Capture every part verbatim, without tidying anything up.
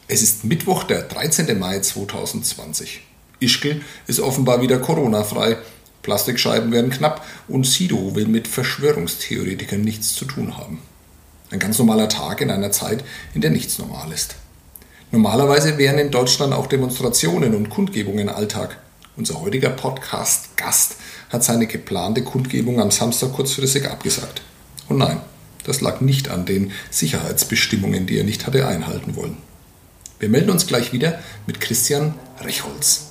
Es ist Mittwoch, der dreizehnten Mai zweitausendzwanzig. Ischgl ist offenbar wieder Corona-frei, Plastikscheiben werden knapp und Sido will mit Verschwörungstheoretikern nichts zu tun haben. Ein ganz normaler Tag in einer Zeit, in der nichts normal ist. Normalerweise wären in Deutschland auch Demonstrationen und Kundgebungen Alltag. Unser heutiger Podcast-Gast hat seine geplante Kundgebung am Samstag kurzfristig abgesagt. Und nein, das lag nicht an den Sicherheitsbestimmungen, die er nicht hatte einhalten wollen. Wir melden uns gleich wieder mit Christian Rechholz.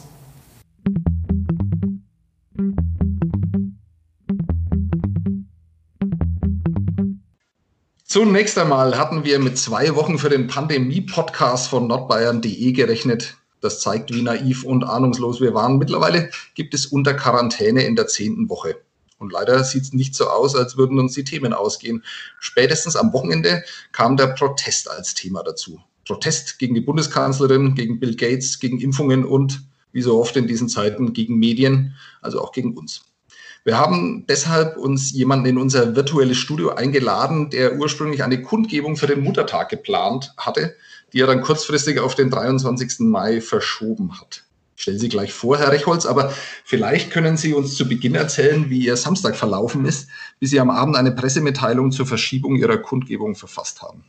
Zunächst einmal hatten wir mit zwei Wochen für den Pandemie-Podcast von nordbayern punkt de gerechnet. Das zeigt, wie naiv und ahnungslos wir waren. Mittlerweile gibt es unter Quarantäne in der zehnten Woche. Und leider sieht es nicht so aus, als würden uns die Themen ausgehen. Spätestens am Wochenende kam der Protest als Thema dazu. Protest gegen die Bundeskanzlerin, gegen Bill Gates, gegen Impfungen und, wie so oft in diesen Zeiten, gegen Medien, also auch gegen uns. Wir haben deshalb uns jemanden in unser virtuelles Studio eingeladen, der ursprünglich eine Kundgebung für den Muttertag geplant hatte, die er dann kurzfristig auf den dreiundzwanzigsten Mai verschoben hat. Ich stelle Sie gleich vor, Herr Rechholz, aber vielleicht können Sie uns zu Beginn erzählen, wie Ihr Samstag verlaufen ist, bis Sie am Abend eine Pressemitteilung zur Verschiebung Ihrer Kundgebung verfasst haben.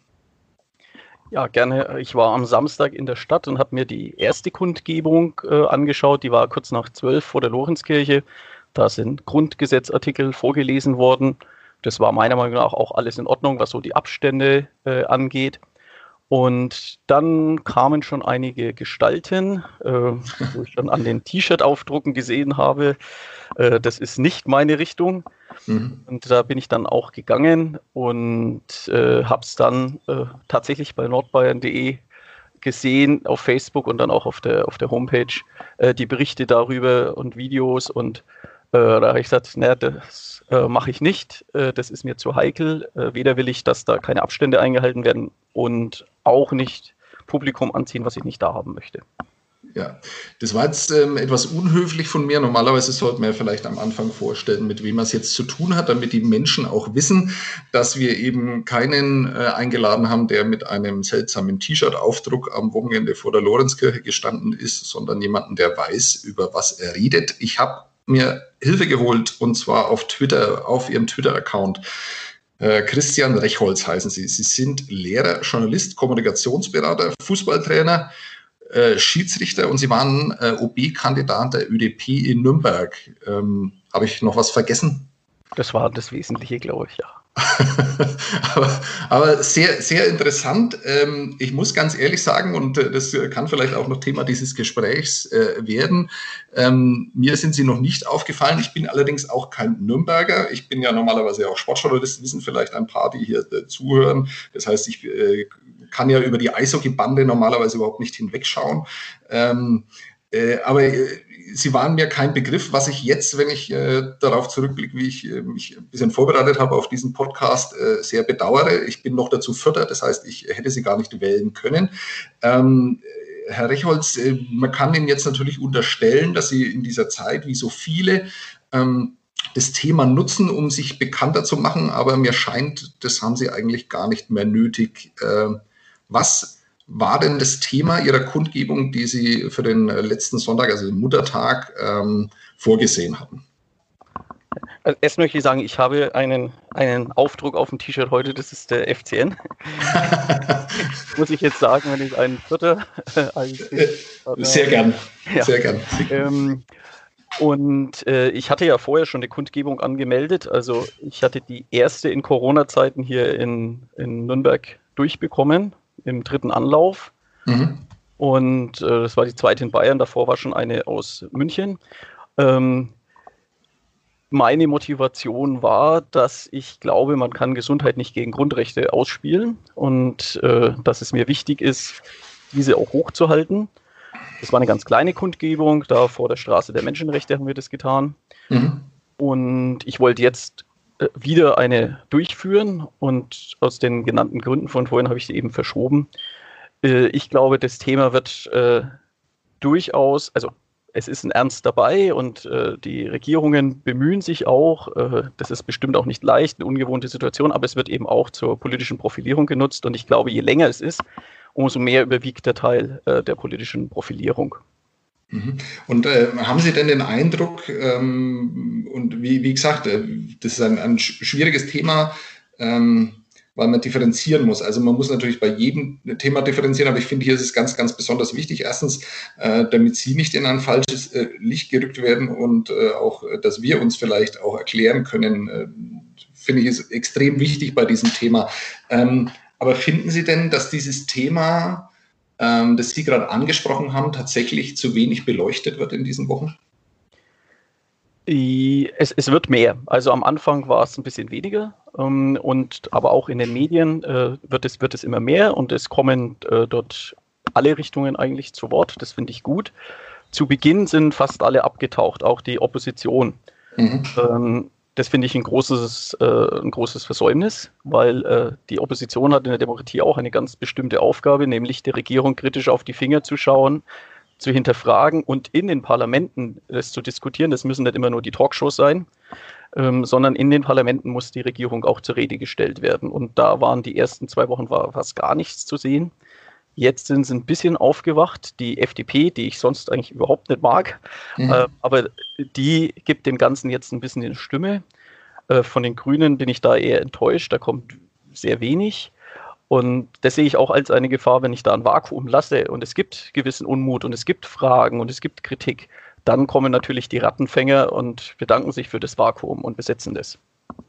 Ja, gerne. Ich war am Samstag in der Stadt und habe mir die erste Kundgebung äh, angeschaut. Die war kurz nach zwölf vor der Lorenzkirche. Da sind Grundgesetzartikel vorgelesen worden. Das war meiner Meinung nach auch alles in Ordnung, was so die Abstände äh, angeht. Und dann kamen schon einige Gestalten, äh, wo ich dann an den T-Shirt-Aufdrucken gesehen habe, äh, das ist nicht meine Richtung. Mhm. Und da bin ich dann auch gegangen und äh, habe es dann äh, tatsächlich bei nordbayern punkt de gesehen, auf Facebook und dann auch auf der, auf der Homepage, äh, die Berichte darüber und Videos. Und äh, da habe ich gesagt, naja, das äh, mache ich nicht, äh, das ist mir zu heikel. Äh, weder will ich, dass da keine Abstände eingehalten werden und auch nicht Publikum anziehen, was ich nicht da haben möchte. Ja, das war jetzt ähm, etwas unhöflich von mir. Normalerweise sollte man ja vielleicht am Anfang vorstellen, mit wem man es jetzt zu tun hat, damit die Menschen auch wissen, dass wir eben keinen äh, eingeladen haben, der mit einem seltsamen T-Shirt-Aufdruck am Wochenende vor der Lorenzkirche gestanden ist, sondern jemanden, der weiß, über was er redet. Ich habe mir Hilfe geholt und zwar auf Twitter, auf Ihrem Twitter-Account. Äh, Christian Rechholz heißen Sie. Sie sind Lehrer, Journalist, Kommunikationsberater, Fußballtrainer, Äh, Schiedsrichter und Sie waren äh, O B-Kandidat der Ö D P in Nürnberg. Ähm, Habe ich noch was vergessen? Das war das Wesentliche, glaube ich, ja. aber, aber sehr, sehr interessant. Ähm, ich muss ganz ehrlich sagen, und äh, das kann vielleicht auch noch Thema dieses Gesprächs äh, werden, ähm, mir sind Sie noch nicht aufgefallen. Ich bin allerdings auch kein Nürnberger. Ich bin ja normalerweise auch Sportjournalist, wissen vielleicht ein paar, die hier äh, zuhören. Das heißt, ich äh, kann ja über die Eishockeybande normalerweise überhaupt nicht hinwegschauen. Ähm, äh, aber äh, sie waren mir kein Begriff, was ich jetzt, wenn ich äh, darauf zurückblicke, wie ich äh, mich ein bisschen vorbereitet habe auf diesen Podcast, äh, sehr bedauere. Ich bin noch dazu Vierter, das heißt, ich hätte sie gar nicht wählen können. Ähm, Herr Rechholz, äh, man kann Ihnen jetzt natürlich unterstellen, dass Sie in dieser Zeit, wie so viele, ähm, das Thema nutzen, um sich bekannter zu machen, aber mir scheint, das haben Sie eigentlich gar nicht mehr nötig. Äh, was war denn das Thema Ihrer Kundgebung, die Sie für den letzten Sonntag, also den Muttertag, ähm, vorgesehen hatten? Also erst möchte ich sagen, ich habe einen, einen Aufdruck auf dem T-Shirt heute, das ist der F C N. Muss ich jetzt sagen, wenn ich einen Vierter... Äh, sehr gern, ja. sehr gern. Ähm, und äh, ich hatte ja vorher schon eine Kundgebung angemeldet, also ich hatte die erste in Corona-Zeiten hier in, in Nürnberg durchbekommen, im dritten Anlauf. Mhm. Und äh, das war die zweite in Bayern, davor war schon eine aus München. Ähm, meine Motivation war, dass ich glaube, man kann Gesundheit nicht gegen Grundrechte ausspielen und äh, dass es mir wichtig ist, diese auch hochzuhalten. Das war eine ganz kleine Kundgebung, da vor der Straße der Menschenrechte haben wir das getan. Mhm. Und ich wollte jetzt wieder eine durchführen und aus den genannten Gründen von vorhin habe ich sie eben verschoben. Ich glaube, das Thema wird äh, durchaus, also es ist ein Ernst dabei und äh, die Regierungen bemühen sich auch, äh, das ist bestimmt auch nicht leicht, eine ungewohnte Situation, aber es wird eben auch zur politischen Profilierung genutzt und ich glaube, je länger es ist, umso mehr überwiegt der Teil äh, der politischen Profilierung. Und äh, haben Sie denn den Eindruck, ähm, und wie, wie gesagt, äh, das ist ein, ein schwieriges Thema, ähm, weil man differenzieren muss. Also man muss natürlich bei jedem Thema differenzieren, aber ich finde, hier ist es ganz, ganz besonders wichtig. Erstens, äh, damit Sie nicht in ein falsches äh, Licht gerückt werden und äh, auch, dass wir uns vielleicht auch erklären können, äh, finde ich, ist extrem wichtig bei diesem Thema. Ähm, aber finden Sie denn, dass dieses Thema, das Sie gerade angesprochen haben, tatsächlich zu wenig beleuchtet wird in diesen Wochen? Es, es wird mehr. Also am Anfang war es ein bisschen weniger, ähm, und aber auch in den Medien äh, wird, es, wird es immer mehr und es kommen äh, dort alle Richtungen eigentlich zu Wort. Das finde ich gut. Zu Beginn sind fast alle abgetaucht, auch die Opposition. Mhm. Ähm, Das finde ich ein großes, äh, ein großes Versäumnis, weil äh, die Opposition hat in der Demokratie auch eine ganz bestimmte Aufgabe, nämlich der Regierung kritisch auf die Finger zu schauen, zu hinterfragen und in den Parlamenten das zu diskutieren. Das müssen nicht immer nur die Talkshows sein, ähm, sondern in den Parlamenten muss die Regierung auch zur Rede gestellt werden. Und da waren die ersten zwei Wochen war fast gar nichts zu sehen. Jetzt sind sie ein bisschen aufgewacht. Die F D P, die ich sonst eigentlich überhaupt nicht mag, mhm. äh, aber die gibt dem Ganzen jetzt ein bisschen eine Stimme. Äh, von den Grünen bin ich da eher enttäuscht. Da kommt sehr wenig. Und das sehe ich auch als eine Gefahr, wenn ich da ein Vakuum lasse und es gibt gewissen Unmut und es gibt Fragen und es gibt Kritik. Dann kommen natürlich die Rattenfänger und bedanken sich für das Vakuum und besetzen das.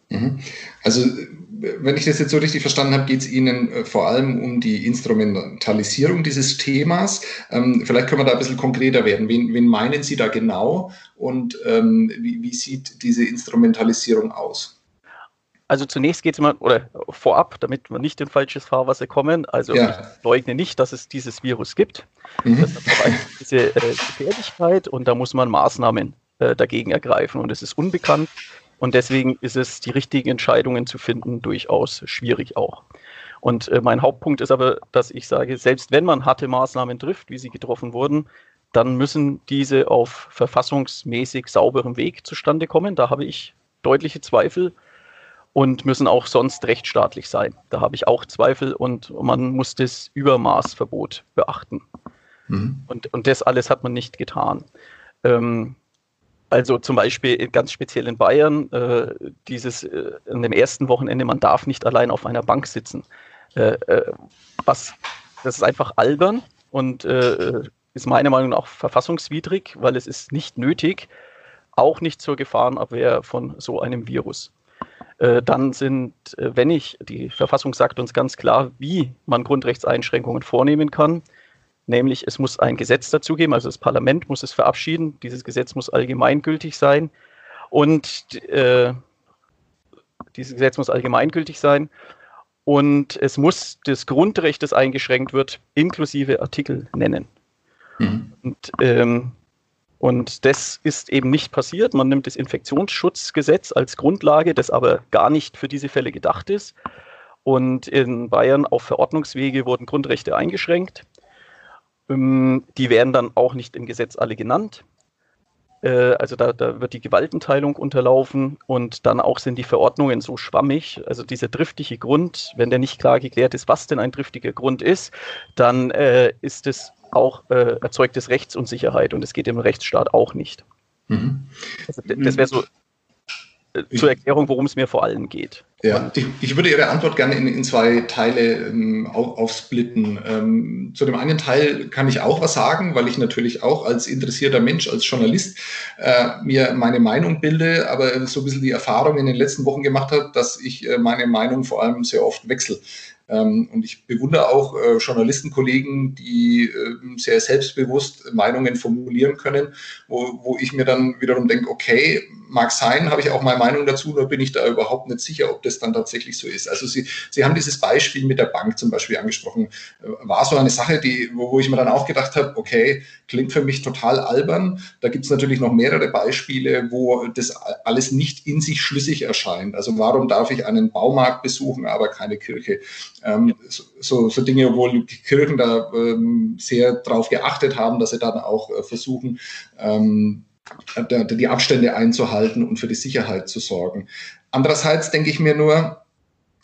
Also, wenn ich das jetzt so richtig verstanden habe, geht es Ihnen vor allem um die Instrumentalisierung dieses Themas. Ähm, vielleicht können wir da ein bisschen konkreter werden. Wen, wen meinen Sie da genau und ähm, wie, wie sieht diese Instrumentalisierung aus? Also zunächst geht es immer, oder vorab, damit wir nicht in falsches Fahrwasser kommen, also ja. Ich leugne nicht, dass es dieses Virus gibt. Mhm. Das hat eine gewisse äh, Gefährlichkeit und da muss man Maßnahmen äh, dagegen ergreifen und es ist unbekannt. Und deswegen ist es, die richtigen Entscheidungen zu finden, durchaus schwierig auch. Und äh, mein Hauptpunkt ist aber, dass ich sage, selbst wenn man harte Maßnahmen trifft, wie sie getroffen wurden, dann müssen diese auf verfassungsmäßig sauberem Weg zustande kommen. Da habe ich deutliche Zweifel und müssen auch sonst rechtsstaatlich sein. Da habe ich auch Zweifel und man muss das Übermaßverbot beachten. Mhm. Und, und das alles hat man nicht getan. Ähm, Also zum Beispiel ganz speziell in Bayern, äh, dieses äh, an dem ersten Wochenende, man darf nicht allein auf einer Bank sitzen. Äh, äh, was, das ist einfach albern und äh, ist meiner Meinung nach auch verfassungswidrig, weil es ist nicht nötig, auch nicht zur Gefahrenabwehr von so einem Virus. Äh, dann sind, äh, wenn ich, die Verfassung sagt uns ganz klar, wie man Grundrechtseinschränkungen vornehmen kann. Nämlich, es muss ein Gesetz dazu geben, also das Parlament muss es verabschieden, dieses Gesetz muss allgemeingültig sein und äh, dieses Gesetz muss allgemeingültig sein und es muss das Grundrecht, das eingeschränkt wird, inklusive Artikel nennen. Mhm. Und, ähm, und das ist eben nicht passiert. Man nimmt das Infektionsschutzgesetz als Grundlage, das aber gar nicht für diese Fälle gedacht ist. Und in Bayern auf Verordnungswege wurden Grundrechte eingeschränkt. Die werden dann auch nicht im Gesetz alle genannt. Also da, da wird die Gewaltenteilung unterlaufen und dann auch sind die Verordnungen so schwammig. Also dieser triftige Grund, wenn der nicht klar geklärt ist, was denn ein triftiger Grund ist, dann äh, ist es auch, äh, erzeugt es Rechtsunsicherheit und es geht im Rechtsstaat auch nicht. Mhm. Also das wäre so zur Erklärung, worum es mir vor allem geht. Ja, ich, ich würde Ihre Antwort gerne in, in zwei Teile ähm, auf, aufsplitten. Ähm, zu dem einen Teil kann ich auch was sagen, weil ich natürlich auch als interessierter Mensch, als Journalist äh, mir meine Meinung bilde, aber so ein bisschen die Erfahrung in den letzten Wochen gemacht habe, dass ich äh, meine Meinung vor allem sehr oft wechsle. Ähm, und ich bewundere auch äh, Journalistenkollegen, die äh, sehr selbstbewusst Meinungen formulieren können, wo, wo ich mir dann wiederum denke, okay, mag sein, habe ich auch meine Meinung dazu, nur bin ich da überhaupt nicht sicher, ob das dann tatsächlich so ist. Also Sie, Sie haben dieses Beispiel mit der Bank zum Beispiel angesprochen. War so eine Sache, die, wo, wo ich mir dann auch gedacht habe, okay, klingt für mich total albern. Da gibt es natürlich noch mehrere Beispiele, wo das alles nicht in sich schlüssig erscheint. Also warum darf ich einen Baumarkt besuchen, aber keine Kirche? Ähm, so, so Dinge, wo die Kirchen da ähm, sehr darauf geachtet haben, dass sie dann auch äh, versuchen, ähm, die Abstände einzuhalten und für die Sicherheit zu sorgen. Andererseits denke ich mir nur,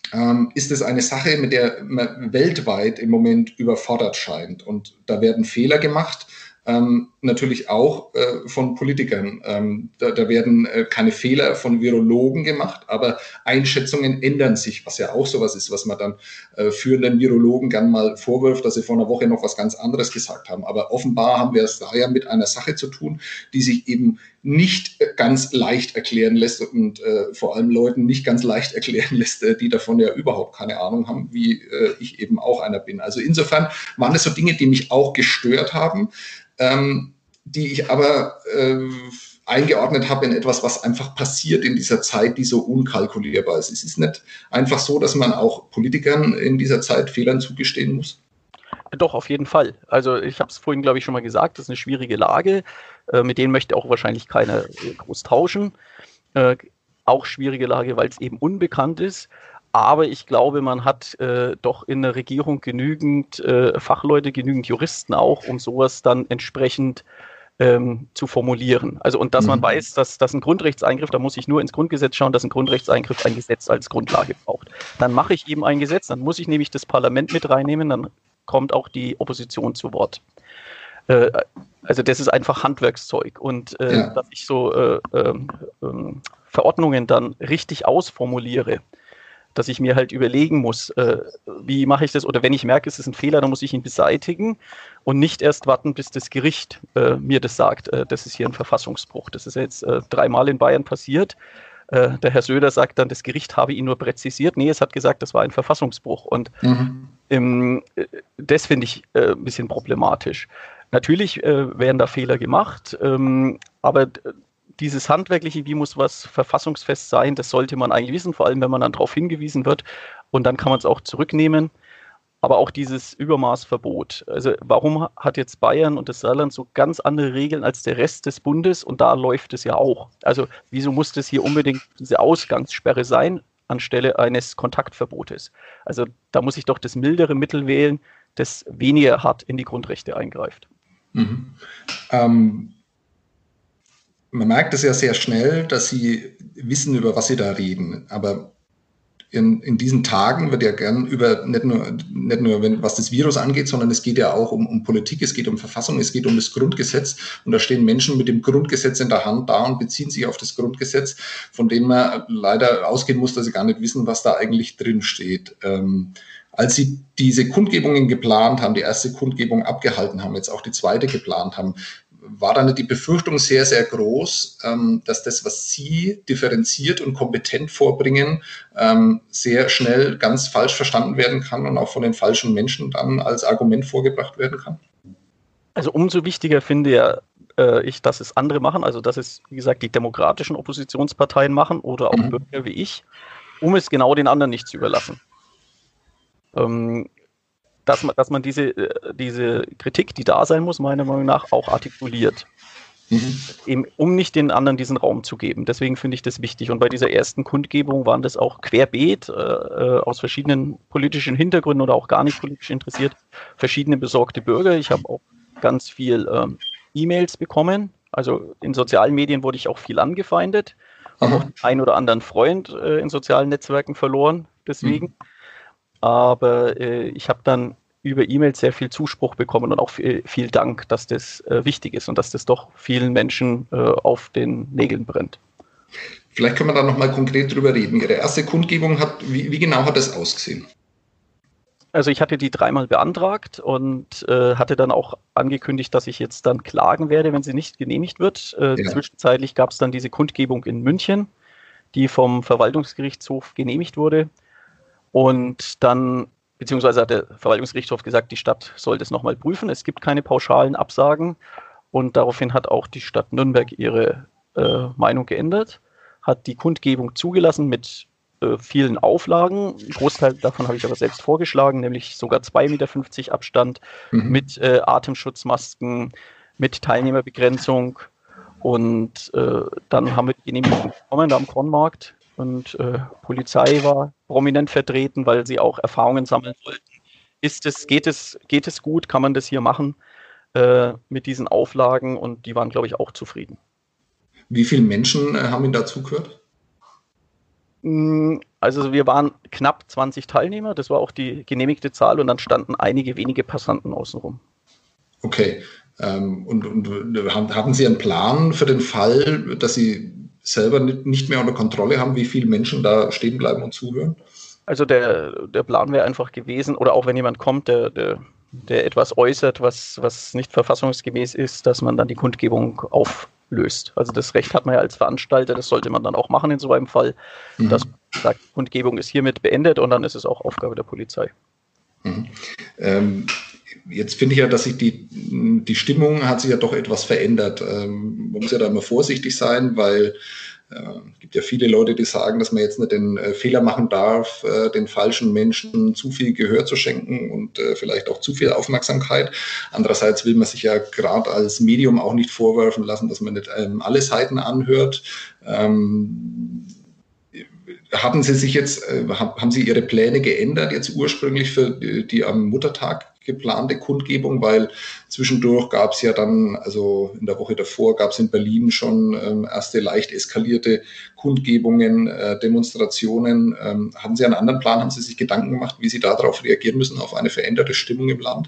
ähm, ist es eine Sache, mit der man weltweit im Moment überfordert scheint. Und da werden Fehler gemacht, ähm, natürlich auch äh, von Politikern. Ähm, da, da werden äh, keine Fehler von Virologen gemacht, aber Einschätzungen ändern sich, was ja auch sowas ist, was man dann äh, führenden Virologen gern mal vorwirft, dass sie vor einer Woche noch was ganz anderes gesagt haben. Aber offenbar haben wir es da ja mit einer Sache zu tun, die sich eben nicht ganz leicht erklären lässt und äh, vor allem Leuten nicht ganz leicht erklären lässt, äh, die davon ja überhaupt keine Ahnung haben, wie äh, ich eben auch einer bin. Also insofern waren es so Dinge, die mich auch gestört haben, ähm, die ich aber äh, eingeordnet habe in etwas, was einfach passiert in dieser Zeit, die so unkalkulierbar ist. Es ist nicht einfach so, dass man auch Politikern in dieser Zeit Fehlern zugestehen muss. Doch, auf jeden Fall. Also ich habe es vorhin, glaube ich, schon mal gesagt, das ist eine schwierige Lage. Äh, mit denen möchte auch wahrscheinlich keiner äh, groß tauschen. Äh, auch schwierige Lage, weil es eben unbekannt ist. Aber ich glaube, man hat äh, doch in der Regierung genügend äh, Fachleute, genügend Juristen auch, um sowas dann entsprechend ähm, zu formulieren. Also und dass mhm. man weiß, dass das ein Grundrechtseingriff, da muss ich nur ins Grundgesetz schauen, dass ein Grundrechtseingriff ein Gesetz als Grundlage braucht. Dann mache ich eben ein Gesetz, dann muss ich nämlich das Parlament mit reinnehmen, dann kommt auch die Opposition zu Wort. Äh, also das ist einfach Handwerkszeug. Und äh, ja. dass ich so äh, äh, äh, Verordnungen dann richtig ausformuliere, dass ich mir halt überlegen muss, äh, wie mache ich das, oder wenn ich merke, es ist ein Fehler, dann muss ich ihn beseitigen und nicht erst warten, bis das Gericht äh, mir das sagt, äh, das ist hier ein Verfassungsbruch. Das ist jetzt äh, dreimal in Bayern passiert. Äh, der Herr Söder sagt dann, das Gericht habe ihn nur präzisiert. Nee, es hat gesagt, das war ein Verfassungsbruch. Und mhm. ähm, das finde ich äh, ein bisschen problematisch. Natürlich äh, werden da Fehler gemacht, ähm, aber dieses Handwerkliche, wie muss was verfassungsfest sein, das sollte man eigentlich wissen, vor allem wenn man dann darauf hingewiesen wird und dann kann man es auch zurücknehmen. Aber auch dieses Übermaßverbot. Also warum hat jetzt Bayern und das Saarland so ganz andere Regeln als der Rest des Bundes und da läuft es ja auch. Also wieso muss das hier unbedingt diese Ausgangssperre sein anstelle eines Kontaktverbotes? Also da muss ich doch das mildere Mittel wählen, das weniger hart in die Grundrechte eingreift. Mhm. Ähm Man merkt es ja sehr schnell, dass Sie wissen, über was Sie da reden. Aber in, in diesen Tagen wird ja gern über, nicht nur, nicht nur wenn, was das Virus angeht, sondern es geht ja auch um, um Politik, es geht um Verfassung, es geht um das Grundgesetz. Und da stehen Menschen mit dem Grundgesetz in der Hand da und beziehen sich auf das Grundgesetz, von dem man leider ausgehen muss, dass sie gar nicht wissen, was da eigentlich drin steht. Ähm, Als Sie diese Kundgebungen geplant haben, die erste Kundgebung abgehalten haben, jetzt auch die zweite geplant haben, war da nicht die Befürchtung sehr, sehr groß, dass das, was Sie differenziert und kompetent vorbringen, sehr schnell ganz falsch verstanden werden kann und auch von den falschen Menschen dann als Argument vorgebracht werden kann? Also umso wichtiger finde ja, äh, ich, dass es andere machen, also dass es, wie gesagt, die demokratischen Oppositionsparteien machen oder auch mhm. Bürger wie ich, um es genau den anderen nicht zu überlassen. Ähm, Dass man, dass man diese, diese Kritik, die da sein muss, meiner Meinung nach, auch artikuliert. Mhm. Eben, um nicht den anderen diesen Raum zu geben. Deswegen finde ich das wichtig. Und bei dieser ersten Kundgebung waren das auch querbeet, äh, aus verschiedenen politischen Hintergründen oder auch gar nicht politisch interessiert, verschiedene besorgte Bürger. Ich habe auch ganz viel ähm, E-Mails bekommen. Also in sozialen Medien wurde ich auch viel angefeindet. Habe auch einen oder anderen Freund äh, in sozialen Netzwerken verloren, deswegen. Mhm. Aber äh, ich habe dann über E-Mails sehr viel Zuspruch bekommen und auch viel, viel Dank, dass das äh, wichtig ist und dass das doch vielen Menschen äh, auf den Nägeln brennt. Vielleicht können wir da nochmal konkret drüber reden. Ihre erste Kundgebung, hat, wie, wie genau hat das ausgesehen? Also ich hatte die dreimal beantragt und äh, hatte dann auch angekündigt, dass ich jetzt dann klagen werde, wenn sie nicht genehmigt wird. Äh, ja. Zwischenzeitlich gab es dann diese Kundgebung in München, die vom Verwaltungsgerichtshof genehmigt wurde. Und dann, beziehungsweise hat der Verwaltungsgerichtshof gesagt, die Stadt soll das nochmal prüfen. Es gibt keine pauschalen Absagen. Und daraufhin hat auch die Stadt Nürnberg ihre äh, Meinung geändert, hat die Kundgebung zugelassen mit äh, vielen Auflagen. Ein Großteil davon habe ich aber selbst vorgeschlagen, nämlich sogar zwei Meter fünfzig Abstand, mhm. mit äh, Atemschutzmasken, mit Teilnehmerbegrenzung. Und äh, dann haben wir die Genehmigung bekommen da am Kornmarkt. Und äh, Polizei war prominent vertreten, weil sie auch Erfahrungen sammeln wollten. Ist es, geht es, geht es gut? Kann man das hier machen äh, mit diesen Auflagen? Und die waren, glaube ich, auch zufrieden. Wie viele Menschen äh, haben Ihnen dazu gehört? Also wir waren knapp zwanzig Teilnehmer, das war auch die genehmigte Zahl und dann standen einige wenige Passanten außenrum. Okay. Ähm, und, und haben Sie einen Plan für den Fall, dass Sie selber nicht mehr unter Kontrolle haben, wie viele Menschen da stehen bleiben und zuhören? Also der, der Plan wäre einfach gewesen, oder auch wenn jemand kommt, der, der, der etwas äußert, was, was nicht verfassungsgemäß ist, dass man dann die Kundgebung auflöst. Also das Recht hat man ja als Veranstalter, das sollte man dann auch machen in so einem Fall, mhm. dass man sagt, die Kundgebung ist hiermit beendet und dann ist es auch Aufgabe der Polizei. Mhm. Ähm, jetzt finde ich ja, dass sich die, die Stimmung hat sich ja doch etwas verändert. Ähm, man muss ja da immer vorsichtig sein, weil es äh, gibt ja viele Leute, die sagen, dass man jetzt nicht den äh, Fehler machen darf, äh, den falschen Menschen zu viel Gehör zu schenken und äh, vielleicht auch zu viel Aufmerksamkeit. Andererseits will man sich ja gerade als Medium auch nicht vorwerfen lassen, dass man nicht ähm, alle Seiten anhört. Ähm, Haben Sie sich jetzt, äh, haben Sie Ihre Pläne geändert jetzt ursprünglich für die, die am Muttertag geplante Kundgebung? Weil zwischendurch gab es ja dann, also in der Woche davor gab es in Berlin schon ähm, erste leicht eskalierte Kundgebungen, äh, Demonstrationen. Ähm, haben Sie einen anderen Plan? Haben Sie sich Gedanken gemacht, wie Sie darauf reagieren müssen, auf eine veränderte Stimmung im Land?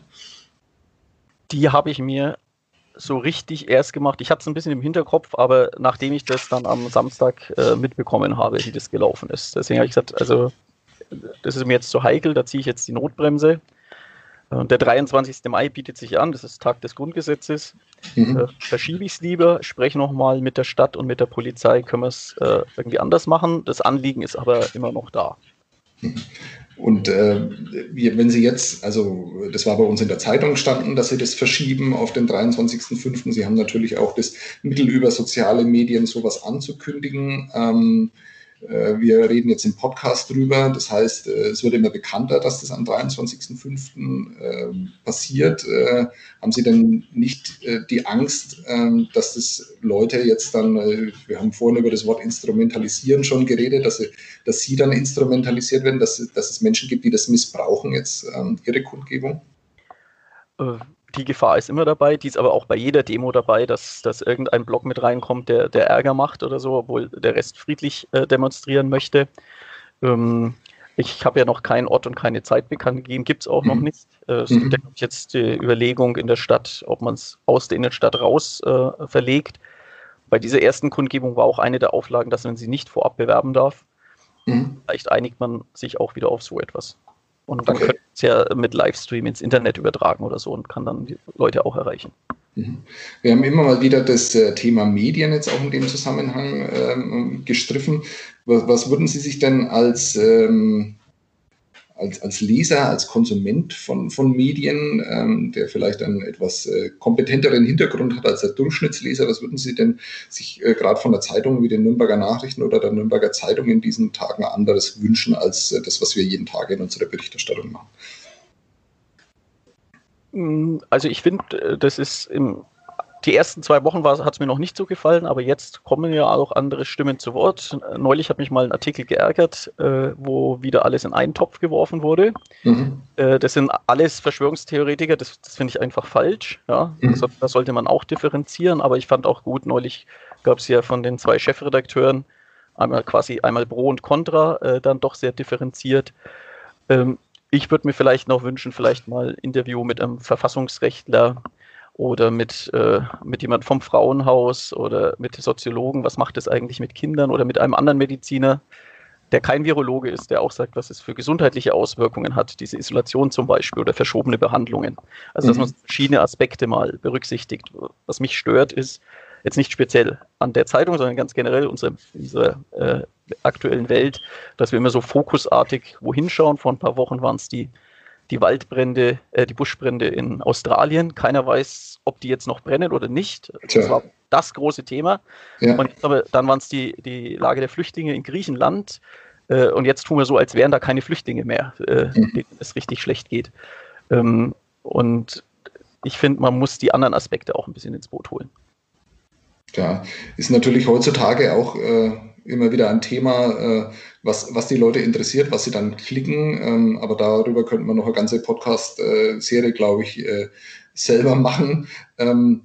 Die habe ich mir so richtig erst gemacht. Ich hatte es ein bisschen im Hinterkopf, aber nachdem ich das dann am Samstag äh, mitbekommen habe, wie das gelaufen ist. Deswegen habe ich gesagt, also das ist mir jetzt zu heikel, da ziehe ich jetzt die Notbremse. Und der dreiundzwanzigste Mai bietet sich an, das ist Tag des Grundgesetzes. Mhm. Äh, verschiebe ich es lieber, spreche nochmal mit der Stadt und mit der Polizei, können wir es äh, irgendwie anders machen. Das Anliegen ist aber immer noch da. Mhm. Und äh, wenn Sie jetzt, also das war bei uns in der Zeitung gestanden, dass Sie das verschieben auf den dreiundzwanzigsten fünften Sie haben natürlich auch das Mittel über soziale Medien, sowas anzukündigen. Ähm, äh, wir reden jetzt im Podcast drüber. Das heißt, äh, es wird immer bekannter, dass das am dreiundzwanzigsten fünften Äh, passiert. Äh, haben Sie denn nicht äh, die Angst, äh, dass das Leute jetzt dann, äh, wir haben vorhin über das Wort instrumentalisieren schon geredet, dass sie, dass sie dann instrumentalisiert werden, dass, dass es Menschen gibt, die das missbrauchen, jetzt ähm, ihre Kundgebung? Die Gefahr ist immer dabei, die ist aber auch bei jeder Demo dabei, dass, dass irgendein Block mit reinkommt, der, der Ärger macht oder so, obwohl der Rest friedlich äh, demonstrieren möchte. Ähm, ich habe ja noch keinen Ort und keine Zeit bekannt gegeben, gibt es auch mhm. noch nicht. Äh, es mhm. gibt ja jetzt die Überlegung in der Stadt, ob man es aus der Innenstadt raus äh, verlegt. Bei dieser ersten Kundgebung war auch eine der Auflagen, dass man sie nicht vorab bewerben darf. Mhm. Vielleicht einigt man sich auch wieder auf so etwas. Und dann okay. könnte es ja mit Livestream ins Internet übertragen oder so und kann dann die Leute auch erreichen. Wir haben immer mal wieder das äh, Thema Medien jetzt auch in dem Zusammenhang ähm, gestriffen. Was, was würden Sie sich denn als, ähm, als, als Leser, als Konsument von, von Medien, ähm, der vielleicht einen etwas äh, kompetenteren Hintergrund hat als der Durchschnittsleser, was würden Sie denn sich äh, gerade von der Zeitung wie den Nürnberger Nachrichten oder der Nürnberger Zeitung in diesen Tagen anderes wünschen als äh, das, was wir jeden Tag in unserer Berichterstattung machen? Also ich finde, das ist im, die ersten zwei Wochen hat es mir noch nicht so gefallen, aber jetzt kommen ja auch andere Stimmen zu Wort. Neulich hat mich mal ein Artikel geärgert, äh, wo wieder alles in einen Topf geworfen wurde. Mhm. Äh, das sind alles Verschwörungstheoretiker, das, das finde ich einfach falsch. Ja? Mhm. Das, das sollte man auch differenzieren, aber ich fand auch gut, neulich gab es ja von den zwei Chefredakteuren einmal quasi einmal Pro und Contra, äh, dann doch sehr differenziert. Ähm, Ich würde mir vielleicht noch wünschen, vielleicht mal ein Interview mit einem Verfassungsrechtler oder mit, äh, mit jemand vom Frauenhaus oder mit Soziologen. Was macht es eigentlich mit Kindern oder mit einem anderen Mediziner, der kein Virologe ist, der auch sagt, was es für gesundheitliche Auswirkungen hat, diese Isolation zum Beispiel oder verschobene Behandlungen. Also, dass man verschiedene Aspekte mal berücksichtigt. Was mich stört, ist jetzt nicht speziell an der Zeitung, sondern ganz generell unserer, unserer äh, aktuellen Welt, dass wir immer so fokusartig wohin schauen. Vor ein paar Wochen waren es die, die Waldbrände, äh, die Buschbrände in Australien. Keiner weiß, ob die jetzt noch brennen oder nicht. Tja. Das war das große Thema. Ja. Und aber dann waren es die, die Lage der Flüchtlinge in Griechenland. Äh, und jetzt tun wir so, als wären da keine Flüchtlinge mehr, äh, mhm. denen es richtig schlecht geht. Ähm, und ich finde, man muss die anderen Aspekte auch ein bisschen ins Boot holen. Ja, ist natürlich heutzutage auch äh, immer wieder ein Thema, äh, was, was die Leute interessiert, was sie dann klicken. Ähm, aber darüber könnte man noch eine ganze Podcast-Serie, glaube ich, äh, selber machen. Ähm,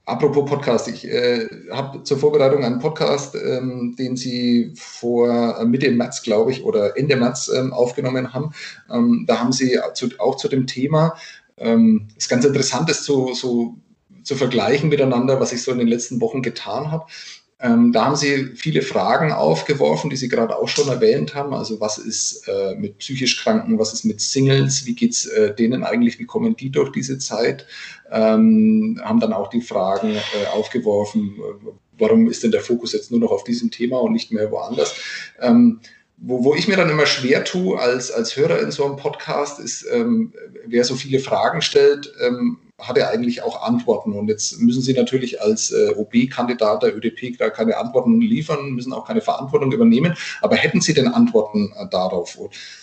Apropos Podcast, ich äh, habe zur Vorbereitung einen Podcast, ähm, den Sie vor Mitte März, glaube ich, oder Ende März ähm, aufgenommen haben. Ähm, da haben Sie zu, auch zu dem Thema, ähm, ist ganz interessant, das zu, so, zu vergleichen miteinander, was ich so in den letzten Wochen getan habe. Ähm, da haben Sie viele Fragen aufgeworfen, die Sie gerade auch schon erwähnt haben. Also was ist äh, mit psychisch Kranken, was ist mit Singles, wie geht's äh, denen eigentlich, wie kommen die durch diese Zeit? Ähm, haben dann auch die Fragen äh, aufgeworfen, äh, warum ist denn der Fokus jetzt nur noch auf diesem Thema und nicht mehr woanders? Ähm, wo, wo ich mir dann immer schwer tue als, als Hörer in so einem Podcast, ist, ähm, wer so viele Fragen stellt, ähm, hat er eigentlich auch Antworten. Und jetzt müssen Sie natürlich als äh, O B-Kandidat der Ö D P da keine Antworten liefern, müssen auch keine Verantwortung übernehmen. Aber hätten Sie denn Antworten äh, darauf?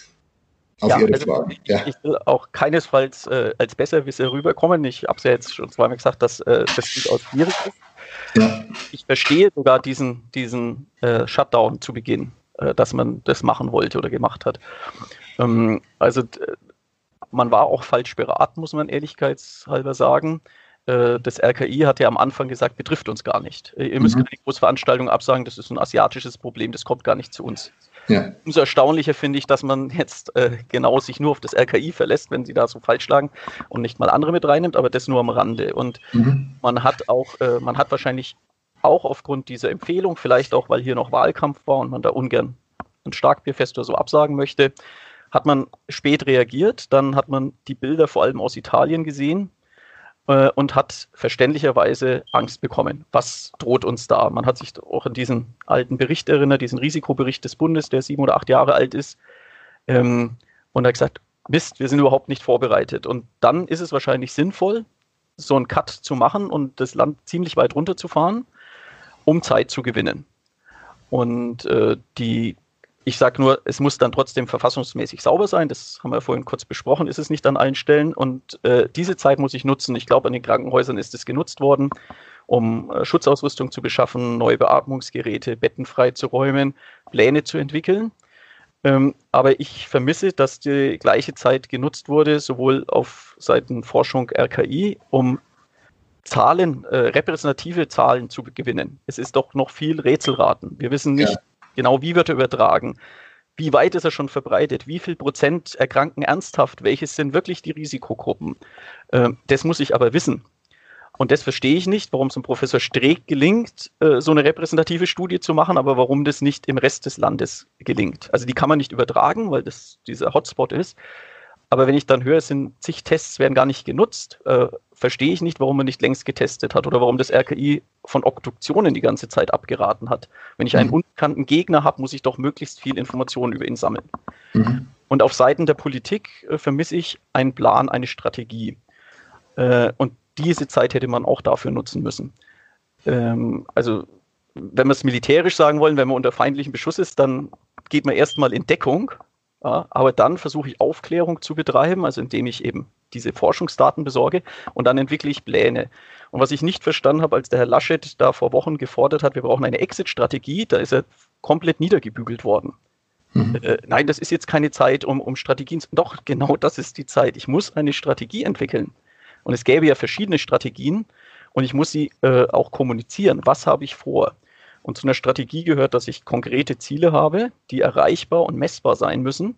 Auf ja, Ihre also Fragen? ich, Ja. ich will auch keinesfalls äh, als Besserwisser rüberkommen. Ich habe es ja jetzt schon zweimal gesagt, dass äh, das durchaus schwierig ist. Ja. Ich verstehe sogar diesen, diesen äh, Shutdown zu Beginn, äh, dass man das machen wollte oder gemacht hat. Ähm, also man war auch falsch beraten, muss man ehrlichkeitshalber sagen. Äh, das R K I hat ja am Anfang gesagt, betrifft uns gar nicht. Ihr müsst Mhm. keine Großveranstaltung absagen, das ist ein asiatisches Problem, das kommt gar nicht zu uns. Ja. Umso erstaunlicher finde ich, dass man jetzt äh, genau sich nur auf das R K I verlässt, wenn sie da so falsch lagen und nicht mal andere mit reinnimmt, aber das nur am Rande. Und Mhm. man hat auch, äh, man hat wahrscheinlich auch aufgrund dieser Empfehlung, vielleicht auch, weil hier noch Wahlkampf war und man da ungern ein Starkbierfest oder so absagen möchte, hat man spät reagiert. Dann hat man die Bilder vor allem aus Italien gesehen äh, und hat verständlicherweise Angst bekommen. Was droht uns da? Man hat sich auch an diesen alten Bericht erinnert, diesen Risikobericht des Bundes, der sieben oder acht Jahre alt ist, ähm, und hat gesagt, Mist, wir sind überhaupt nicht vorbereitet. Und dann ist es wahrscheinlich sinnvoll, so einen Cut zu machen und das Land ziemlich weit runterzufahren, um Zeit zu gewinnen. Und äh, die, ich sage nur, es muss dann trotzdem verfassungsmäßig sauber sein. Das haben wir vorhin kurz besprochen, ist es nicht an allen Stellen. Und äh, diese Zeit muss ich nutzen. Ich glaube, an den Krankenhäusern ist es genutzt worden, um äh, Schutzausrüstung zu beschaffen, neue Beatmungsgeräte, Betten freizuräumen, Pläne zu entwickeln. Ähm, aber ich vermisse, dass die gleiche Zeit genutzt wurde, sowohl auf Seiten Forschung R K I, um Zahlen, äh, repräsentative Zahlen zu gewinnen. Es ist doch noch viel Rätselraten. Wir wissen nicht Ja. genau, wie wird er übertragen, wie weit ist er schon verbreitet, wie viel Prozent erkranken ernsthaft, welches sind wirklich die Risikogruppen. Äh, das muss ich aber wissen. Und das verstehe ich nicht, warum es dem Professor Streeck gelingt, äh, so eine repräsentative Studie zu machen, aber warum das nicht im Rest des Landes gelingt. Also die kann man nicht übertragen, weil das dieser Hotspot ist. Aber wenn ich dann höre, es sind zig Tests, werden gar nicht genutzt, äh, verstehe ich nicht, warum man nicht längst getestet hat oder warum das R K I von Obduktionen die ganze Zeit abgeraten hat. Wenn ich einen Mhm. unbekannten Gegner habe, muss ich doch möglichst viel Informationen über ihn sammeln. Mhm. Und auf Seiten der Politik äh, vermisse ich einen Plan, eine Strategie. Äh, und diese Zeit hätte man auch dafür nutzen müssen. Ähm, also, wenn wir es militärisch sagen wollen, wenn man unter feindlichem Beschuss ist, dann geht man erstmal in Deckung. Ja, aber dann versuche ich Aufklärung zu betreiben, also indem ich eben diese Forschungsdaten besorge und dann entwickle ich Pläne. Und was ich nicht verstanden habe, als der Herr Laschet da vor Wochen gefordert hat, wir brauchen eine Exit-Strategie, da ist er komplett niedergebügelt worden. Mhm. Äh, nein, das ist jetzt keine Zeit, um, um Strategien zu... Doch, genau das ist die Zeit. Ich muss eine Strategie entwickeln. Und es gäbe ja verschiedene Strategien und ich muss sie äh, auch kommunizieren. Was habe ich vor? Und zu einer Strategie gehört, dass ich konkrete Ziele habe, die erreichbar und messbar sein müssen.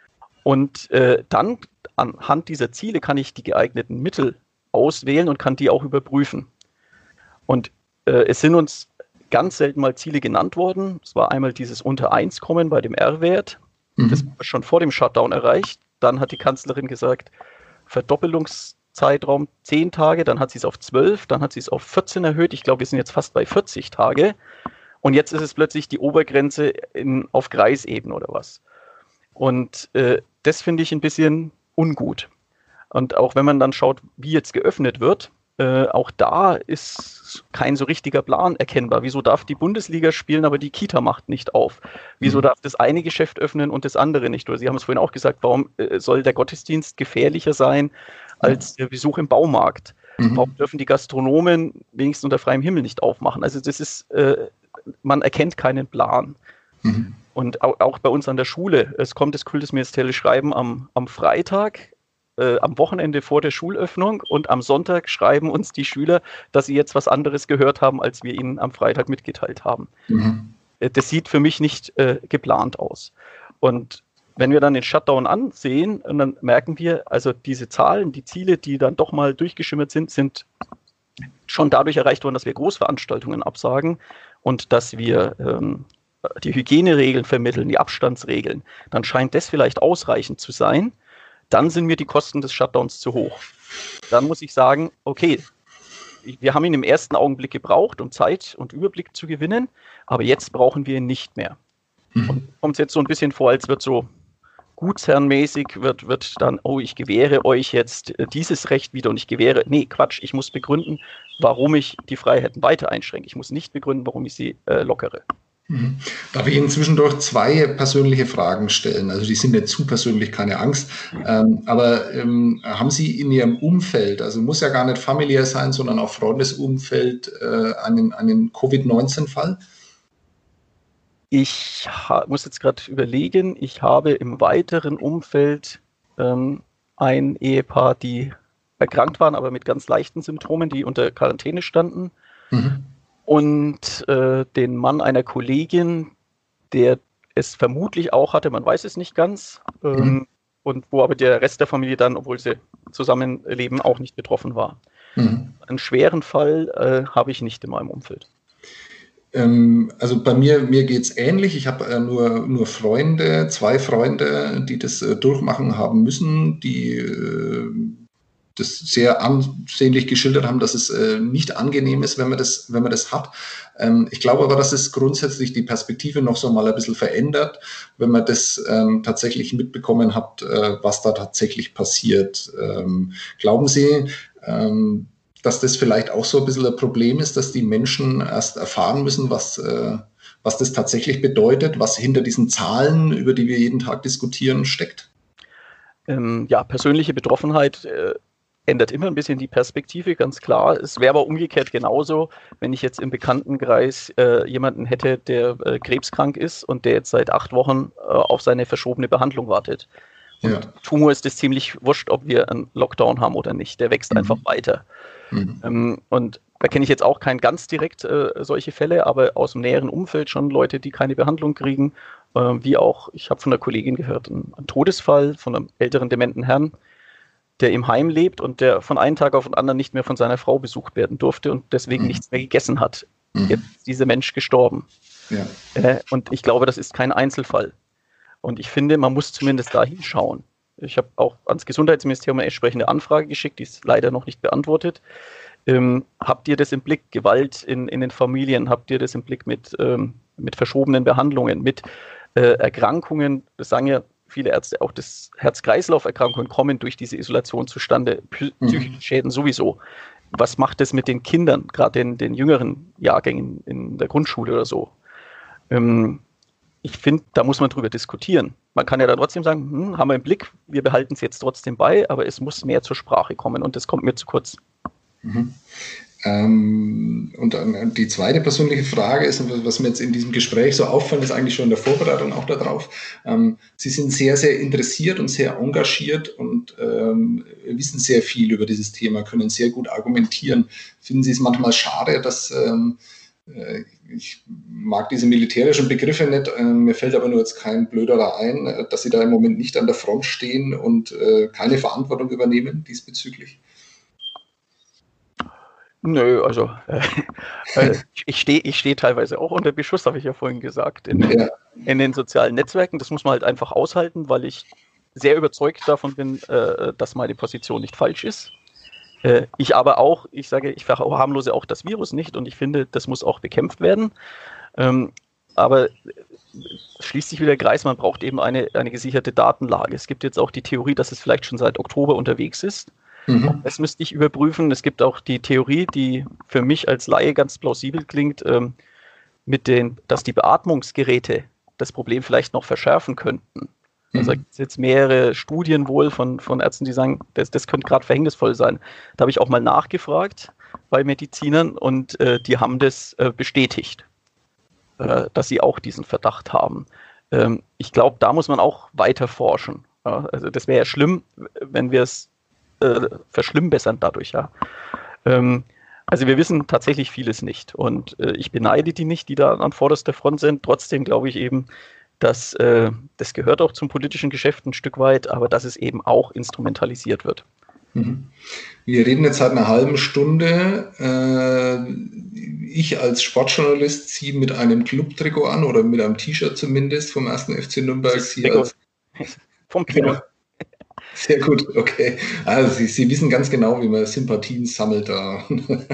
Und äh, dann anhand dieser Ziele kann ich die geeigneten Mittel auswählen und kann die auch überprüfen. Und äh, es sind uns ganz selten mal Ziele genannt worden. Es war einmal dieses unter eins kommen bei dem R-Wert. Mhm. Das war schon vor dem Shutdown erreicht. Dann hat die Kanzlerin gesagt, Verdoppelungszeitraum zehn Tage, dann hat sie es auf zwölf, dann hat sie es auf vierzehn erhöht. Ich glaube, wir sind jetzt fast bei vierzig Tage. Und jetzt ist es plötzlich die Obergrenze in, auf Kreisebene oder was. Und äh, das finde ich ein bisschen ungut. Und auch wenn man dann schaut, wie jetzt geöffnet wird, äh, auch da ist kein so richtiger Plan erkennbar. Wieso darf die Bundesliga spielen, aber die Kita macht nicht auf? Wieso darf das eine Geschäft öffnen und das andere nicht? Oder Sie haben es vorhin auch gesagt, warum äh, soll der Gottesdienst gefährlicher sein als der Besuch im Baumarkt? Mhm. Warum dürfen die Gastronomen wenigstens unter freiem Himmel nicht aufmachen? Also das ist, äh, man erkennt keinen Plan. Mhm. Und auch, auch bei uns an der Schule, es kommt das kultusministerielle Schreiben am, am Freitag. äh, am Wochenende vor der Schulöffnung und am Sonntag schreiben uns die Schüler, dass sie jetzt was anderes gehört haben, als wir ihnen am Freitag mitgeteilt haben. Mhm. Äh, das sieht für mich nicht äh, geplant aus. Und wenn wir dann den Shutdown ansehen, und dann merken wir, also diese Zahlen, die Ziele, die dann doch mal durchgeschimmert sind, sind schon dadurch erreicht worden, dass wir Großveranstaltungen absagen und dass wir ähm, die Hygieneregeln vermitteln, die Abstandsregeln. Dann scheint das vielleicht ausreichend zu sein. Dann sind mir die Kosten des Shutdowns zu hoch. Dann muss ich sagen, okay, wir haben ihn im ersten Augenblick gebraucht, um Zeit und Überblick zu gewinnen, aber jetzt brauchen wir ihn nicht mehr. Mhm. Und kommt es jetzt so ein bisschen vor, als wird so gutsherrenmäßig, wird, wird dann, oh, ich gewähre euch jetzt dieses Recht wieder und ich gewähre, nee, Quatsch, ich muss begründen, warum ich die Freiheiten weiter einschränke. Ich muss nicht begründen, warum ich sie äh, lockere. Mhm. Darf ich Ihnen zwischendurch zwei persönliche Fragen stellen? Also die sind nicht zu persönlich, keine Angst. Ähm, aber ähm, haben Sie in Ihrem Umfeld, also muss ja gar nicht familiär sein, sondern auch Freundesumfeld, äh, einen, einen Covid neunzehn Fall? Ich ha- muss jetzt gerade überlegen, ich habe im weiteren Umfeld ähm, ein Ehepaar, die erkrankt waren, aber mit ganz leichten Symptomen, die unter Quarantäne standen. Mhm. Und äh, den Mann einer Kollegin, der es vermutlich auch hatte, man weiß es nicht ganz, ähm, mhm. und wo aber der Rest der Familie dann, obwohl sie zusammenleben, auch nicht betroffen war. Mhm. Einen schweren Fall äh, habe ich nicht in meinem Umfeld. Also bei mir, mir geht es ähnlich. Ich habe äh, nur, nur Freunde, zwei Freunde, die das äh, durchmachen haben müssen, die äh, das sehr ansehnlich geschildert haben, dass es äh, nicht angenehm ist, wenn man das, wenn man das hat. Ähm, ich glaube aber, dass es grundsätzlich die Perspektive noch so mal ein bisschen verändert, wenn man das ähm, tatsächlich mitbekommen hat, äh, was da tatsächlich passiert. Ähm, glauben Sie, ähm, dass das vielleicht auch so ein bisschen ein Problem ist, dass die Menschen erst erfahren müssen, was, äh, was das tatsächlich bedeutet, was hinter diesen Zahlen, über die wir jeden Tag diskutieren, steckt? Ähm, ja, persönliche Betroffenheit äh, ändert immer ein bisschen die Perspektive, ganz klar. Es wäre aber umgekehrt genauso, wenn ich jetzt im Bekanntenkreis äh, jemanden hätte, der äh, krebskrank ist und der jetzt seit acht Wochen äh, auf seine verschobene Behandlung wartet. Und ja. Tumor ist es ziemlich wurscht, ob wir einen Lockdown haben oder nicht. Der wächst mhm. einfach weiter. Mhm. Ähm, und da kenne ich jetzt auch kein ganz direkt äh, solche Fälle, aber aus dem näheren Umfeld schon Leute, die keine Behandlung kriegen, äh, wie auch, ich habe von einer Kollegin gehört, einen, einen Todesfall von einem älteren dementen Herrn, der im Heim lebt und der von einem Tag auf den anderen nicht mehr von seiner Frau besucht werden durfte und deswegen mhm. nichts mehr gegessen hat. Mhm. Jetzt ist dieser Mensch gestorben. Ja. Äh, und ich glaube, das ist kein Einzelfall. Und ich finde, man muss zumindest da hinschauen. Ich habe auch ans Gesundheitsministerium eine entsprechende Anfrage geschickt, die ist leider noch nicht beantwortet. Ähm, habt ihr das im Blick, Gewalt in, in den Familien, habt ihr das im Blick mit, ähm, mit verschobenen Behandlungen, mit äh, Erkrankungen, das sagen ja viele Ärzte, auch das Herz-Kreislauf-Erkrankungen kommen durch diese Isolation zustande, psychische mhm. Schäden sowieso. Was macht das mit den Kindern, gerade in den jüngeren Jahrgängen in der Grundschule oder so? Ähm, ich finde, da muss man drüber diskutieren. Man kann ja dann trotzdem sagen, hm, haben wir im Blick, wir behalten es jetzt trotzdem bei, aber es muss mehr zur Sprache kommen und das kommt mir zu kurz. Mhm. Ähm, und dann die zweite persönliche Frage ist, was mir jetzt in diesem Gespräch so auffällt, ist eigentlich schon in der Vorbereitung auch darauf. Ähm, Sie sind sehr, sehr interessiert und sehr engagiert und ähm, wissen sehr viel über dieses Thema, können sehr gut argumentieren. Finden Sie es manchmal schade, dass ähm, ich mag diese militärischen Begriffe nicht, äh, mir fällt aber nur jetzt kein Blöderer ein, äh, dass Sie da im Moment nicht an der Front stehen und äh, keine Verantwortung übernehmen diesbezüglich? Nö, also äh, ich stehe ich steh teilweise auch unter Beschuss, habe ich ja vorhin gesagt, in, ja. in den sozialen Netzwerken. Das muss man halt einfach aushalten, weil ich sehr überzeugt davon bin, äh, dass meine Position nicht falsch ist. Äh, ich aber auch, ich sage, ich verharmlose auch das Virus nicht und ich finde, das muss auch bekämpft werden. Ähm, aber schließt sich wieder der Kreis, man braucht eben eine, eine gesicherte Datenlage. Es gibt jetzt auch die Theorie, dass es vielleicht schon seit Oktober unterwegs ist. Mhm. Das müsste ich überprüfen. Es gibt auch die Theorie, die für mich als Laie ganz plausibel klingt, ähm, mit den, dass die Beatmungsgeräte das Problem vielleicht noch verschärfen könnten. Mhm. Also gibt es jetzt mehrere Studien wohl von, von Ärzten, die sagen, das, das könnte gerade verhängnisvoll sein. Da habe ich auch mal nachgefragt bei Medizinern und äh, die haben das äh, bestätigt, äh, dass sie auch diesen Verdacht haben. Ähm, ich glaube, da muss man auch weiter forschen. Ja, also das wäre ja schlimm, wenn wir es äh, verschlimmbessern dadurch, ja. Ähm, also wir wissen tatsächlich vieles nicht und äh, ich beneide die nicht, die da an vorderster Front sind. Trotzdem glaube ich eben, dass äh, das gehört auch zum politischen Geschäft ein Stück weit, aber dass es eben auch instrumentalisiert wird. Mhm. Wir reden jetzt seit einer halben Stunde. Äh, ich als Sportjournalist ziehe mit einem Clubtrikot an oder mit einem T-Shirt zumindest vom ersten F C Nürnberg. Sie als vom Kino. Ja. Sehr gut, okay. Also Sie, Sie wissen ganz genau, wie man Sympathien sammelt da.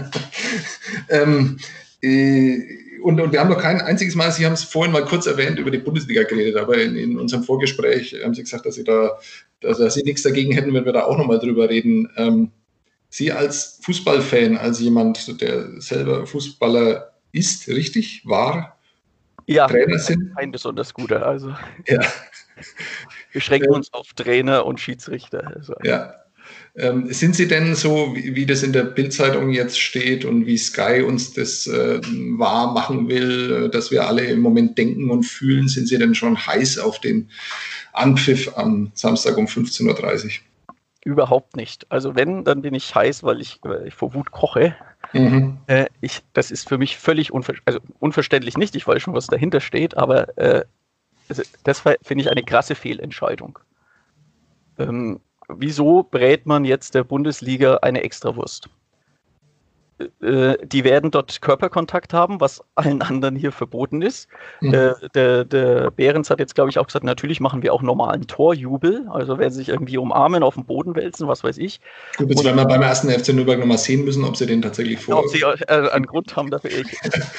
ähm, äh, und, und wir haben noch kein einziges Mal, Sie haben es vorhin mal kurz erwähnt, über die Bundesliga geredet, aber in, in unserem Vorgespräch haben Sie gesagt, dass Sie da, dass, dass Sie nichts dagegen hätten, wenn wir da auch nochmal drüber reden. Ähm, Sie als Fußballfan, als jemand, der selber Fußballer ist, richtig, war, ja, Trainer sind? ein besonders guter. Also ja. wir schränken uns auf Trainer und Schiedsrichter. Also. Ja. Ähm, sind Sie denn so, wie, wie das in der Bild-Zeitung jetzt steht und wie Sky uns das äh, wahr machen will, dass wir alle im Moment denken und fühlen, sind Sie denn schon heiß auf den Anpfiff am Samstag um fünfzehn Uhr dreißig? Überhaupt nicht. Also wenn, dann bin ich heiß, weil ich, weil ich vor Wut koche. Mhm. Äh, ich, das ist für mich völlig unver also unverständlich nicht. Ich weiß schon, was dahinter steht, aber äh, also das finde ich eine krasse Fehlentscheidung. Ähm, wieso brät man jetzt der Bundesliga eine Extrawurst? Äh, die werden dort Körperkontakt haben, was allen anderen hier verboten ist. Mhm. Äh, der, der Behrens hat jetzt, glaube ich, auch gesagt, natürlich machen wir auch normalen Torjubel, also werden sie sich irgendwie umarmen, auf den Boden wälzen, was weiß ich. Gut, jetzt werden wir beim ersten F C Nürnberg nochmal sehen müssen, ob sie den tatsächlich vor... Ob sie äh, einen Grund haben dafür. Ich,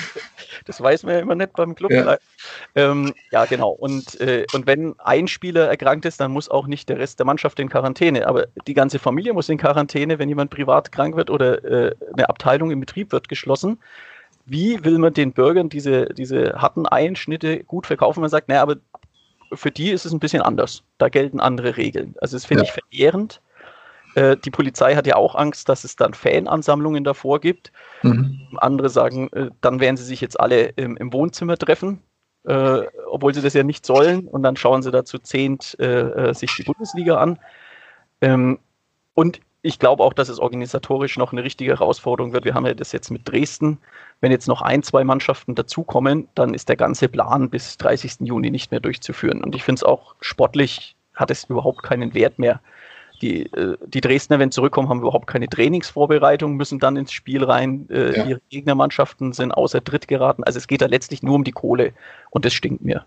das weiß man ja immer nicht beim Club. Ja, ähm, ja genau. Und, äh, und wenn ein Spieler erkrankt ist, dann muss auch nicht der Rest der Mannschaft in Quarantäne. Aber die ganze Familie muss in Quarantäne, wenn jemand privat krank wird oder äh, eine Abteilung im Betrieb wird geschlossen. Wie will man den Bürgern diese, diese harten Einschnitte gut verkaufen? Man sagt, naja, aber für die ist es ein bisschen anders. Da gelten andere Regeln. Also das finde ja. ich verheerend. Äh, die Polizei hat ja auch Angst, dass es dann Fanansammlungen davor gibt. Mhm. Andere sagen, äh, dann werden sie sich jetzt alle im, im Wohnzimmer treffen, äh, obwohl sie das ja nicht sollen. Und dann schauen sie da zu zehnt äh, sich die Bundesliga an. Ähm, und ich glaube auch, dass es organisatorisch noch eine richtige Herausforderung wird. Wir haben ja das jetzt mit Dresden. Wenn jetzt noch ein, zwei Mannschaften dazukommen, dann ist der ganze Plan bis dreißigsten Juni nicht mehr durchzuführen. Und ich finde es auch sportlich, hat es überhaupt keinen Wert mehr. Die, die Dresdner, wenn zurückkommen, haben überhaupt keine Trainingsvorbereitung, müssen dann ins Spiel rein. Äh, ja. Ihre Gegnermannschaften sind außer Tritt geraten. Also es geht da letztlich nur um die Kohle und das stinkt mir.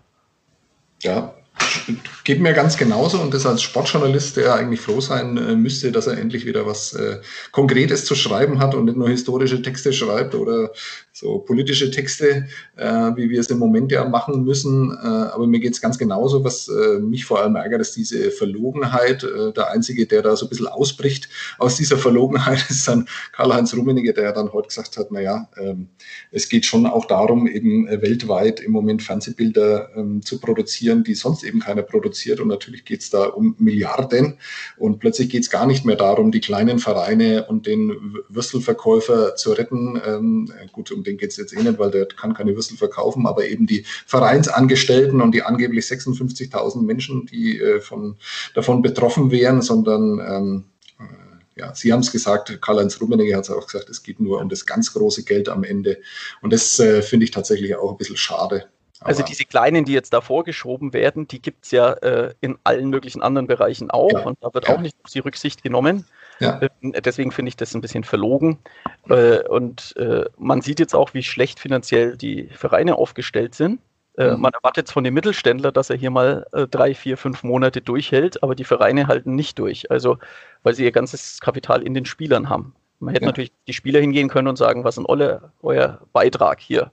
Ja, geht mir ganz genauso und das als Sportjournalist, der eigentlich froh sein äh, müsste, dass er endlich wieder was äh, Konkretes zu schreiben hat und nicht nur historische Texte schreibt oder so politische Texte, äh, wie wir es im Moment ja machen müssen. Äh, aber mir geht es ganz genauso. Was äh, mich vor allem ärgert, ist diese Verlogenheit. Äh, der Einzige, der da so ein bisschen ausbricht aus dieser Verlogenheit, ist dann Karl-Heinz Rummenigge, der dann heute gesagt hat, naja, ähm, es geht schon auch darum, eben äh, weltweit im Moment Fernsehbilder ähm, zu produzieren, die sonst eben keiner produziert. Und natürlich geht es da um Milliarden. Und plötzlich geht es gar nicht mehr darum, die kleinen Vereine und den Würstelverkäufer zu retten. Ähm, gut, um den geht es jetzt eh nicht, weil der kann keine Würstel verkaufen, aber eben die Vereinsangestellten und die angeblich sechsundfünfzigtausend Menschen, die äh, von, davon betroffen wären, sondern ähm, äh, ja, Sie haben es gesagt, Karl-Heinz Rummenigge hat es auch gesagt, es geht nur um das ganz große Geld am Ende. Und das äh, finde ich tatsächlich auch ein bisschen schade. Also diese Kleinen, die jetzt da vorgeschoben werden, die gibt es ja äh, in allen möglichen anderen Bereichen auch ja, und da wird ja. auch nicht auf die Rücksicht genommen. Ja. Ähm, deswegen finde ich das ein bisschen verlogen. Äh, und äh, man sieht jetzt auch, wie schlecht finanziell die Vereine aufgestellt sind. Äh, mhm. Man erwartet von dem Mittelständler, dass er hier mal äh, drei, vier, fünf Monate durchhält, aber die Vereine halten nicht durch, also weil sie ihr ganzes Kapital in den Spielern haben. Man hätte ja. natürlich die Spieler hingehen können und sagen, was ist euer, euer Beitrag hier,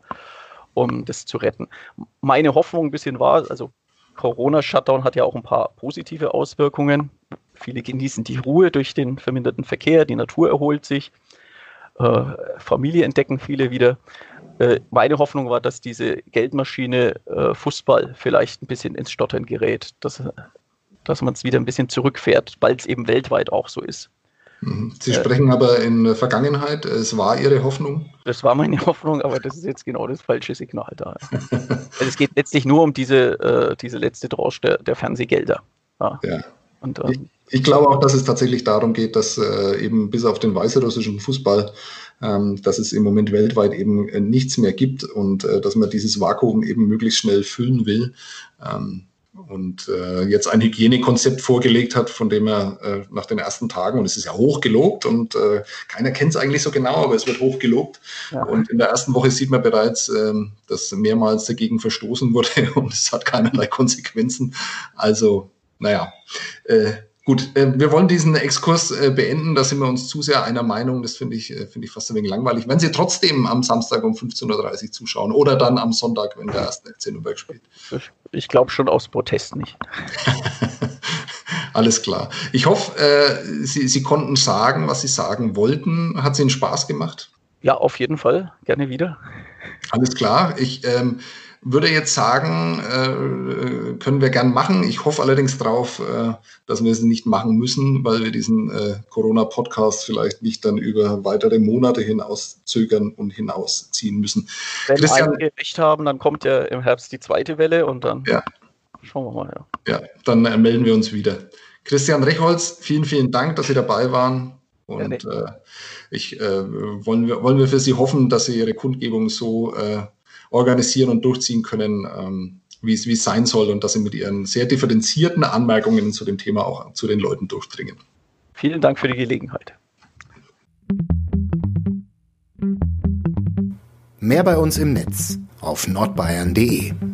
um das zu retten. Meine Hoffnung ein bisschen war, also Corona-Shutdown hat ja auch ein paar positive Auswirkungen. Viele genießen die Ruhe durch den verminderten Verkehr, die Natur erholt sich, äh, Familie entdecken viele wieder. Äh, meine Hoffnung war, dass diese Geldmaschine äh, Fußball vielleicht ein bisschen ins Stottern gerät, dass, dass man es wieder ein bisschen zurückfährt, weil es eben weltweit auch so ist. Sie sprechen äh, aber in der Vergangenheit, es war Ihre Hoffnung? Das war meine Hoffnung, aber das ist jetzt genau das falsche Signal da. Also es geht letztlich nur um diese, äh, diese letzte Tranche der, der Fernsehgelder. Ja. ja. Und, ähm, ich, ich glaube auch, dass es tatsächlich darum geht, dass äh, eben bis auf den weißrussischen Fußball, ähm, dass es im Moment weltweit eben äh, nichts mehr gibt und äh, dass man dieses Vakuum eben möglichst schnell füllen will. Ähm, und äh, jetzt ein Hygienekonzept vorgelegt hat, von dem er äh, nach den ersten Tagen, und es ist ja hoch gelobt und äh, keiner kennt es eigentlich so genau, aber es wird hoch gelobt. Ja. Und in der ersten Woche sieht man bereits, äh, dass mehrmals dagegen verstoßen wurde und es hat keinerlei Konsequenzen. Also, naja, äh, gut, äh, wir wollen diesen Exkurs äh, beenden, da sind wir uns zu sehr einer Meinung, das finde ich, äh, finde ich fast ein wenig langweilig. Wenn Sie trotzdem am Samstag um fünfzehn Uhr dreißig zuschauen oder dann am Sonntag, wenn der erste F C Nürnberg spielt. Ich, ich glaube schon aus Protest nicht. Alles klar. Ich hoffe, äh, Sie, Sie konnten sagen, was Sie sagen wollten. Hat es Ihnen Spaß gemacht? Ja, auf jeden Fall. Gerne wieder. Alles klar. Ich ähm, würde jetzt sagen, äh, können wir gern machen. Ich hoffe allerdings drauf, äh, dass wir es nicht machen müssen, weil wir diesen äh, Corona-Podcast vielleicht nicht dann über weitere Monate hinaus zögern und hinausziehen müssen. Wenn Christian, einige recht haben, dann kommt ja im Herbst die zweite Welle und dann ja. schauen wir mal. Ja, ja dann äh, melden wir uns wieder. Christian Rechholz, vielen, vielen Dank, dass Sie dabei waren. Und äh, ich äh, wollen wir wollen wir für Sie hoffen, dass Sie Ihre Kundgebung so äh, organisieren und durchziehen können, ähm, wie es wie es sein soll, und dass Sie mit Ihren sehr differenzierten Anmerkungen zu dem Thema auch zu den Leuten durchdringen. Vielen Dank für die Gelegenheit. Mehr bei uns im Netz auf nordbayern punkt de.